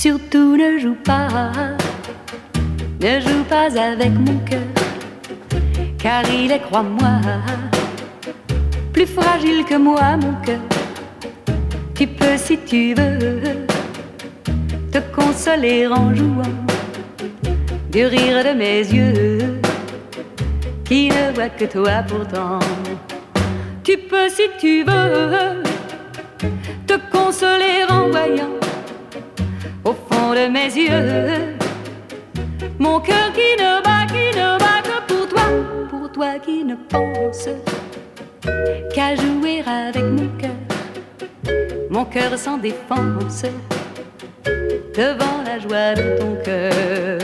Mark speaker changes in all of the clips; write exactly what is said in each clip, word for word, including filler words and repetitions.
Speaker 1: Surtout ne joue pas, ne joue pas avec mon cœur, car il est, crois-moi, plus fragile que moi, mon cœur. Tu peux, si tu veux, te consoler en jouant du rire de mes yeux, qui ne voient que toi pourtant. Tu peux, si tu veux, te consoler en voyant au fond de mes yeux mon cœur qui ne bat, qui ne bat que pour toi, pour toi qui ne pense qu'à jouer avec mon cœur, mon cœur sans défense, devant la joie de ton cœur.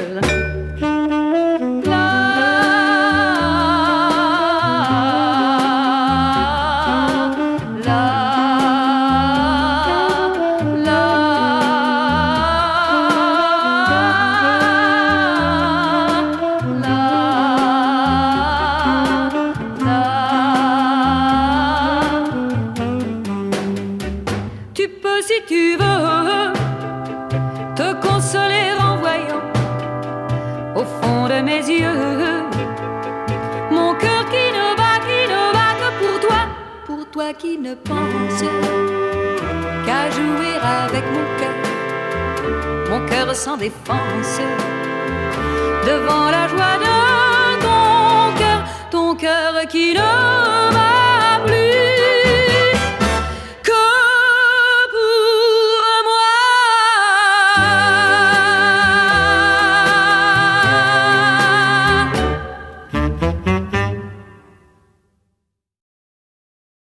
Speaker 1: Qui ne pense qu'à jouer avec mon cœur, mon cœur sans défense, devant la joie de ton cœur, ton cœur qui ne bat plus.